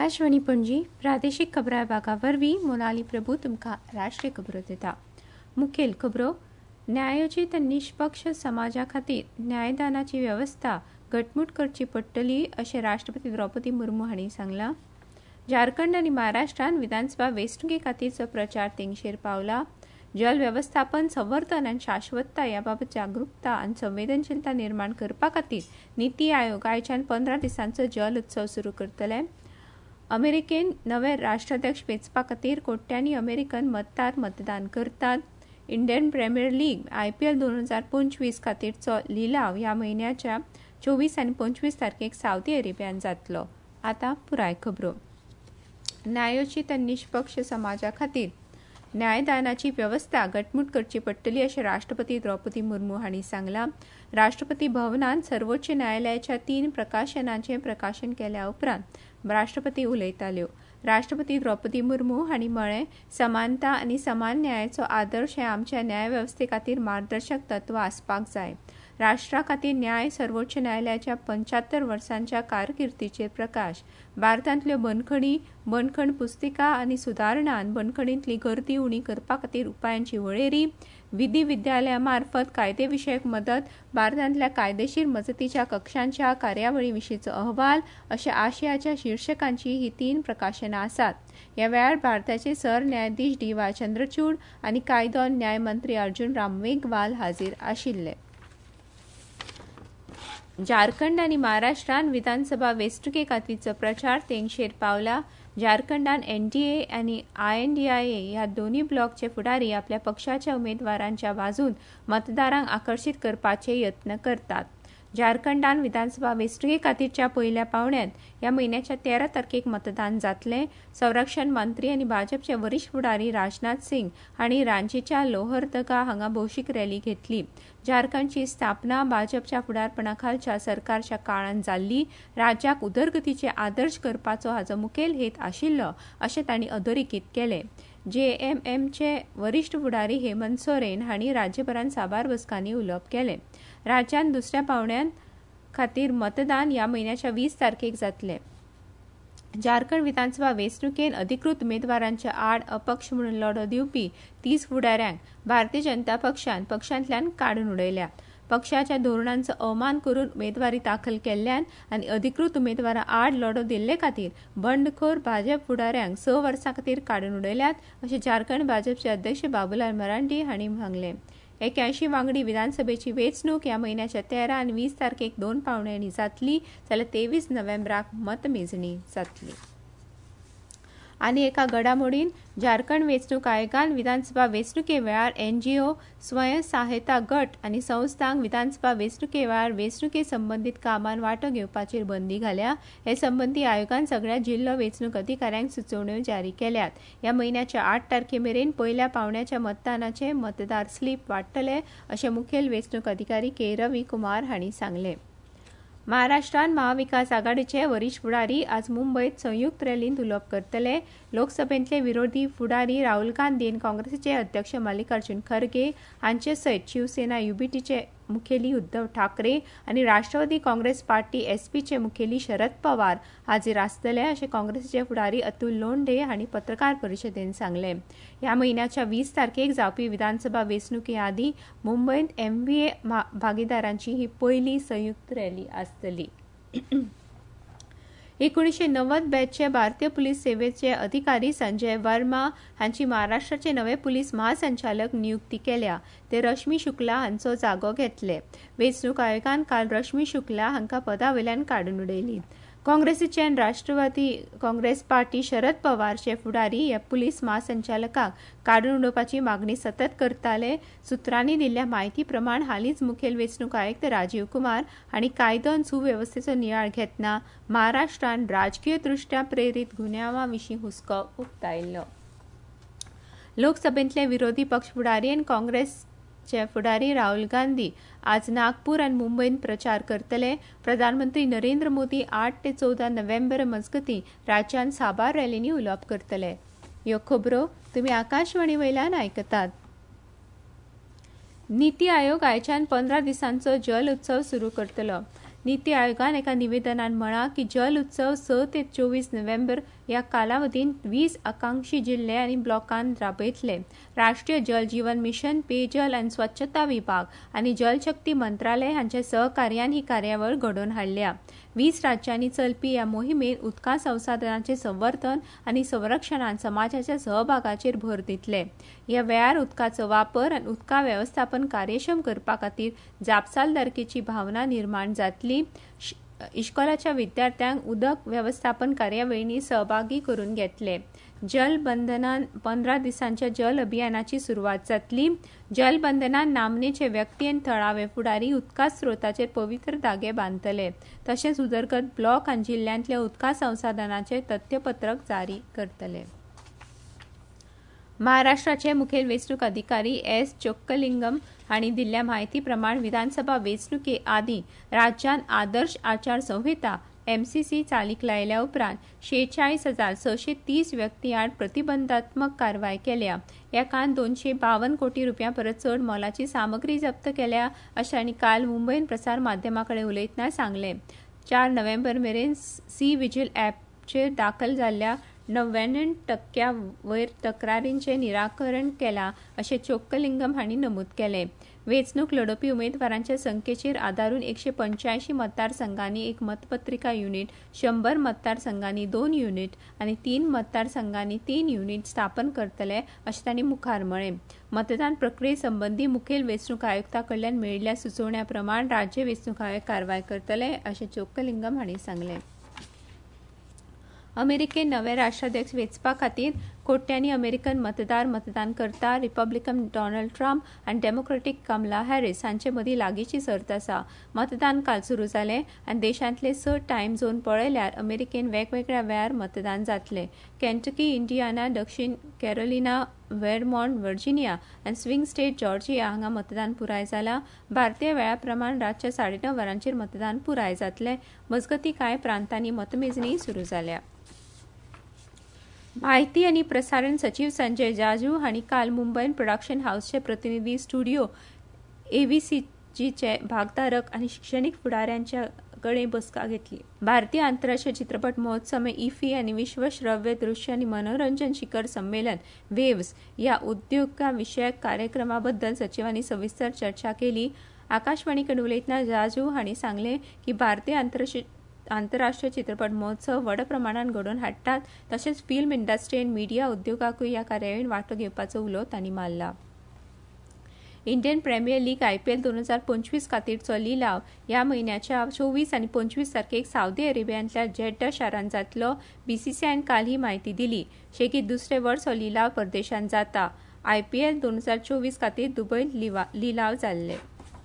आकाशवाणी पणजी प्रादेशिक खबरां विभागा वरवीं मोनाली प्रभू तुमकां राष्ट्रीय खबरो दिता। मुखेल खबरो न्यायोचित आनी निश्पक्ष समाजा खातीर न्यायदानाची वेवस्था घटमूट करची पडटली अशें राष्ट्रपती द्रौपदी मुर्मू हांणी सांगलां। झारखंड आनी महाराष्ट्रांत विधानसभा वेंचणुके खातीरचो प्रचार तेंगशेर पावला। जल वेवस्थापन संवर्धन आनी शाश्वतता ह्या बाबत जागरूकता आनी संवेदनशीलता निर्माण करपा खातीर नीती आयोग आयच्यान 15 दिसांचो जल उत्सव सुरू करतले। अमेरिकेन नवे राष्ट्राध्यक्ष वेंचपा खातीर कोट्यांनी अमेरिकन मतदार मतदान करतात। इंडियन प्रीमियर लीग IPL 2025 खातीरचो लिलाव ह्या म्हयन्याच्या 24 आनी 25 तारखेक सावदी अरेबियांत जातलो। आतां पुराय खबरो न्यायोचित आनी निश्पक्ष समाजा खातीर न्यायदानाची वेवस्था घटमूट करची पडटली अशें राष्ट्रपती द्रौपदी मुर्मू हांणी सांगलां। राष्ट्रपती भवनांत सर्वोच्च न्यायालयाच्या 3 प्रकाशनांचें प्रकाशन केल्या उपरांत राष्ट्रपती उलयताल्यो। राष्ट्रपती द्रौपदी मुर्मू हांणी म्हळें, समानता आनी समान न्यायाचो आदर्श हे आमच्या न्याय वेवस्थे खातीर मार्गदर्शक तत्व आसपाक जाय। राष्ट्रा खातीर न्याय सर्वोच्च न्यायालयाच्या 75 वर्सांच्या कारकिर्दीचेर प्रकाश। भारतांतल्यो बंदखण पुस्तिका आनी सुदारणां बंदखणींतली गर्दी उणी करपा खातीर उपायांची वळेरी, विधी विद्यालया मार्फत कायदेविशयक मदत, भारतांतल्या कायदेशीर मजतीच्या कक्षांच्या कार्यावळी विशींचो अहवाल अशा आशयाच्या शीर्षकांची ही 3 प्रकाशनां आसात। ह्या वेळार भारताचे सरन्यायाधीश DY चंद्रचूड आनी कायदो न्याय मंत्री अर्जुन राम मेघवाल हाजीर आशिल्ले। झारखंड आनी महाराष्ट्रांत विधानसभा वेंचणुके खातीरचो प्रचार तेंगशेर पावला। झारखंडांत NDA आनी INDIA ह्या दोनूय ब्लॉकचे फुडारी आपल्या पक्षाच्या उमेदवारांच्या बाजून मतदारांक आकर्शीत करपाचे यत्न करतात। झारखंडांत विधानसभा वेंचणुके खातीरच्या पयल्या पावण्यात ह्या म्हयन्याच्या 13 तारखेक मतदान जातलें। संरक्षण मंत्री आनी भाजपचे वरिश्ठ फुडारी राजनाथ सिंग हांणी रांचीच्या लोहरदगा हांगा भौशीक रॅली घेतली। झारखंडची स्थापना भाजपच्या फुडारपणा खालच्या सरकारच्या काळांत जाल्ली। राज्याक उदरगतीचे आदर्श करपाचो हाचो मुखेल हेत आशिल्लो अशें तांणी अधोरेखीत केलें। JMMचे वरिश्ठ फुडारी हेमंत सोरेन हांणी राज्यभरांत साबार बसकांनी उलोवप केलें। राज्यांत दुसऱ्या पावण्यां खातीर मतदान ह्या म्हयन्याच्या 20 तारखेक जातलें। झारखंड विधानसभा वेंचणुकेन अधिकृत उमेदवारांच्या आड अपक्ष म्हणून लढो दिवपी 30 फुडाऱ्यांक भारतीय जनता पक्षांतल्यान काडून उडयल्या। पक्षाच्या धोरणांचो अवमान करून उमेदवारी दाखल केल्ल्यान आनी अधिकृत उमेदवारा आड लढो दिल्ले खातीर बंडखोर भाजप फुडाऱ्यांक 6 वर्सां खातीर काडून उडयल्यात अशें झारखंड भाजपचे अध्यक्ष बाबूलाल मरांडी हांणी सांगलें। 81 वांगडी विधानसभेची वेंचणूक ह्या म्हयन्याच्या 13 आनी 20 तारखेक 2 पावण्यांनी जातली जाल्यार 23 नोव्हेंबराक मतमेजणी जातली। आनी एका घडामोडीन झारखंड वेंचणूक आयोगान विधानसभा वेंचणुके वेळार NGO, स्वयंसहायता गट आनी संस्थांक विधानसभा वेंचणुके वेळार वेंचणुके संबंदीत कामांत वांटो घेवपाचेर बंदी घाल्या। हे संबंदी आयोगान सगळ्या जिल्लो वेंचणूक अधिकाऱ्यांक सुचोवण्यो जारी केल्यात। ह्या म्हयन्याच्या 8 तारखे मेरेन पयल्या पावण्याच्या मतदानाचे मतदार स्लीप वांटतले अशें मुखेल वेंचणूक अधिकारी K. रवी कुमार हांणी सांगलें। महाराष्ट्रांत महाविकास आघाडीचे वरिश्ठ फुडारी आज मुंबयत संयुक्त रॅलींत उलोवप करतले। लोकसभेंतले विरोधी फुडारी राहुल गांधी आनी काँग्रेसीचे अध्यक्ष मल्लिकार्जुन खरगे हांचे सयत शिवसेना UBTचे मुखेली उद्धव ठाकरे आनी राष्ट्रवादी काँग्रेस पार्टी SPचे मुखेली शरद पवार हाजीर आसतले अशें काँग्रेसीचे फुडारी अतुल लोंढे हांणी पत्रकार परिशदेंत सांगलें। ह्या म्हयन्याच्या 20 तारखेक जावपी विधानसभा वेंचणुके आदीं मुंबयत MVA भागीदारांची ही पयली संयुक्त रॅली आसतली। 1990 बॅचचे भारतीय पुलीस सेवेचे अधिकारी संजय वर्मा हांची महाराष्ट्राचे नवे पुलीस महासंचालक नियुक्ती केल्या। ते रश्मी शुक्ला हांचो जागो घेतले। वेंचणूक आयोगान काल रश्मी शुक्ला हांकां पदावयल्यान काडून उडयली। काँग्रेसीचे आनी राष्ट्रवादी काँग्रेस पार्टी शरद पवारचे फुडारी ह्या पुलीस महासंचालकाक काडून उडोवपाची मागणी सतत करताले। सुत्रांनी दिल्ल्या म्हायती प्रमाण हालींच मुखेल वेंचणूक आयुक्त राजीव कुमार हांणी कायदो आनी सुवेवस्थेचो नियाळ घेतना महाराष्ट्रांत राजकीय दृश्ट्या प्रेरीत गुन्यांवां विशीं हुस्को उक्तायल्लो। लोकसभेंतले विरोधी पक्ष फुडारी आनी काँग्रेसचे फुडारी राहुल गांधी आज नागपूर आनी मुंबयत प्रचार करतले। प्रधानमंत्री नरेंद्र मोदी 8 ते 14 नोव्हेंबर मजगतीं राज्यांत साबार रॅलींनी उलोवप करतले। ह्यो खबरो तुमी आकाशवाणी वयल्यान आयकतात। नीती आयोग आयच्यान 15 दिसांचो जल उत्सव सुरू करतलो। नीती आयोगान एका निवेदनात म्हळां की जल उत्सव 6 ते 24 नोव्हेंबर या कालावधीत 20 आकांक्षी जिल्हे आणि ब्लॉकांत राबयतले. राष्ट्रीय जल जीवन मिशन, पेयजल आनी स्वच्छता विभाग आनी जलशक्ती मंत्रालय हांच्या सहकार्यान ही कार्यावळ घडोवन हाडल्या. 20 राज्यांनी चलपी ह्या मोहिमेंत उदका संसाधनांचे संवर्धन आनी संरक्षणांत समाजाच्या सहभागाचेर भर दितले. ह्या वेळार उदकाचो वापर आनी उदका वेवस्थापन कार्यक्षम करपा खातीर जापसालदारकेची भावना निर्माण जातली. इश्कोलाच्या विद्यार्थ्यांक उदक वेवस्थापन कार्यावळींनी सहभागी करून घेतले. जल बंधनान 15 दिसांच्या जल अभियानाची सुरवात जातली. जल बंधनान नामनेचे व्यक्ती आनी थळावे फुडारी उदका स्रोताचेर पवित्र धागे बांदतले. तशेंच उदरगत ब्लॉक आनी जिल्ल्यांतल्या उदका संसाधनांचे तथ्यपत्रक जारी करतले. महाराष्ट्राचे मुखेल वेंचणूक अधिकारी एस. चोक्कलिंगम हांणी दिल्ल्या म्हायती प्रमाण विधानसभा वेंचणुके आदीं राज्यांत आदर्श आचार संहिता MCC चालीक लायल्या उपरांत 46,630 व्यक्ती आड प्रतिबंधात्मक कारवाय केल्या. एकान 252 कोटी रुपयां परस चड मोलाची सामग्री जप्त केल्या अशें तांणी काल मुंबयन प्रसार माध्यमांकडेन उलयतना सांगलें. 4 नोव्हेंबर मेरेन सी विजील ॲपचेर दाखल जाल्ल्या 99% वयर तक्रारींचे निराकरण केलां अशें चोक्कलिंगम हांणी नमूद केलें. वेंचणूक लढोवपी उमेदवारांच्या संख्येचेर आदारून 185 मतदारसंघांनी 1 मतपत्रिका युनिट, 100 मतदारसंघांनी 2 युनिट आनी 3 मतदारसंघांनी 3 युनिट स्थापन करतले अशें तांणी मुखार म्हळें. मतदान प्रक्रिये संबंधी मुखेल वेंचणूक आयुक्ता कडल्यान मेळिल्ल्या सुचोवण्या प्रमाण राज्य वेंचणूक आयोग कारवाय करतले अशें चोक्कलिंगम हांणी सांगलें. अमेरिकेन नवे राष्ट्राध्यक्ष वेंचपा खातीर कोट्यांनी अमेरिकन मतदार मतदान करता. रिपब्लिकन डोनाल्ड ट्रम्प आनी डेमोक्रेटिक कमला हॅरिस हांचे मदीं लागींची सर्त आसा. मतदान काल सुरू जालें आनी देशांतले 6 टायम झोन पळयल्यार अमेरिकेन वेगवेगळ्या वेळार मतदान जातलें. केंटकी, इंडियाना, दक्षिण कॅरोलिना, व्हरमॉन्ट, व्हर्जिनिया आनी स्विंग स्टेट जॉर्जिया हांगा मतदान पुराय जालां. भारतीय वेळा प्रमाण रातच्या 9:30 वरांचेर मतदान पुराय जातलें. मजगतीं कांय प्रांतांनी मतमेजणी सुरू जाल्या. म्हायती आनी प्रसारण सचिव संजय जाजू हांणी काल मुंबयन प्रोडक्शन हाऊसचे प्रतिनिधी स्टुडिओ AVCचे भागधारक आनी शिक्षणीक फुडाऱ्यांच्या कडेन बसका घेतली. भारतीय आंतरराष्ट्रीय चित्रपट महोत्सव IFFI आनी विश्व श्रव्य दृश्य आनी मनोरंजन शिखर संमेलन वेव्स ह्या उद्योगविशयक कार्यक्रमाबद्दल सचिवांनी सविस्तर चर्चा केली. आकाशवाणी कडेन उलयतना जाजू हांणी सांगलें की भारतीय आंतरराष्ट्रीय चित्रपट महोत्सव व्हड प्रमाणात घडोवन हाडटात. तशेंच फिल्म इंडस्ट्री आनी मिडिया उद्योगाकूय ह्या कार्यावळींत वांटो घेवपाचो उलो तांणी मारला. इंडियन प्रीमियर लीग IPL 2025 खातीरचो लिलाव ह्या म्हयन्याच्या 24 आनी 25 तारखेक सावदी अरेबियांतल्या जेड्डा शारांत जातलो. BCCIन काल ही म्हायती दिली. शेगीत दुसरे वर्स हो लिलाव परदेशांत जाता. IPL 2024 खातीर दुबयत लिलाव जाल्ले.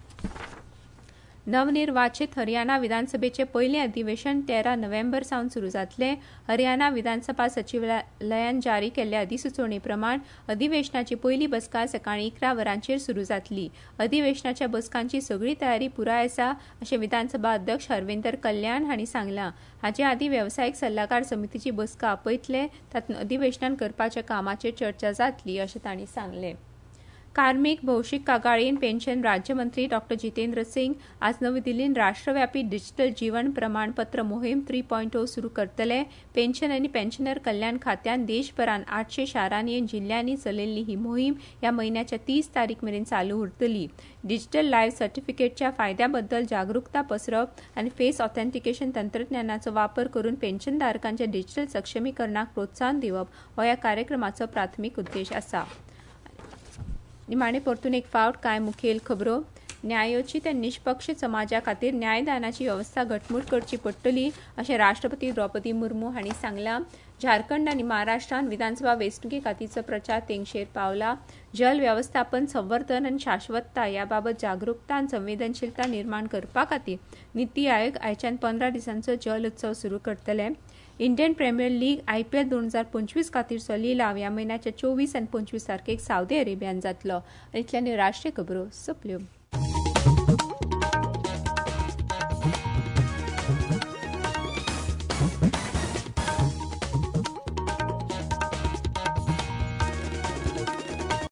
नवनिर्वाचित हरियाणा विधानसभेचे पयले अधिवेशन 13 नोव्हेंबर सावन सुरू जातले. हरियाणा विधानसभा सचिवालयान जारी केल्ल्या अधिसुचोवणे प्रमाण अधिवेशनाची पयली बसका सकाळी 11 वरांचेर सुरू जातली. अधिवेशनाच्या बसकांची सगळी तयारी पुराय आसा अशें विधानसभा अध्यक्ष हरविंदर कल्याण हांणी सांगलां. हाचे आदीं वेवसायीक सल्लागार समितीची बसका आपयतले. तातूंत अधिवेशनान करपाच्या कामाचेर चर्चा जातली अशें तांणी सांगलें. कार्मिक भौशीक कागाळीन पेन्शन राज्यमंत्री डॉ. जितेंद्र सिंग आज नवी दिल्लीन राष्ट्रव्यापी डिजिटल जीवन प्रमाणपत्र मोहीम 3.0 सुरू करतले. पेन्शन आनी पेन्शनर कल्याण खात्यान देशभरान 800 शारांनी आनी जिल्ल्यांनी चलयल्ली ही मोहीम ह्या म्हयन्याच्या 30 तारीख मेरेन चालू उरतली. डिजिटल लायफ सर्टिफिकेटच्या फायद्याबद्दल जागरूकता पसरप आनी फेस ऑथेंटिकेशन तंत्रज्ञानाचो वापर करून पेन्शनधारकांच्या डिजिटल सक्षमीकरणाक प्रोत्साहन दिवप हो ह्या कार्यक्रमाचो प्राथमीक उद्देश आसा. निमाणे परतून एक फावट कांय मुखेल खबरो. न्यायोचित आनी निश्पक्ष समाजा खातीर न्यायदानाची वेवस्था घटमूट करची पडटली अशें राष्ट्रपती द्रौपदी मुर्मू हांणी सांगलां. झारखंड आनी महाराष्ट्रांत विधानसभा वेंचणुके खातीरचो प्रचार तेंगशेर पावला. जल वेवस्थापन, संवर्धन आनी शाश्वतता ह्या बाबत जागरूकता आनी संवेदनशीलता निर्माण करपा खातीर नीती आयोग आयच्यान 15 दिसांचो जल उत्सव सुरू करतले. इंडियन प्रीमियर लीग IPL 2025 खातीरचो लिलाव ह्या म्हयन्याच्या 24 आनी 25 तारखेक सावदी अरेबियांत जातलो. आनी इतल्यानी राष्ट्रीय खबरो सोंपल्यो.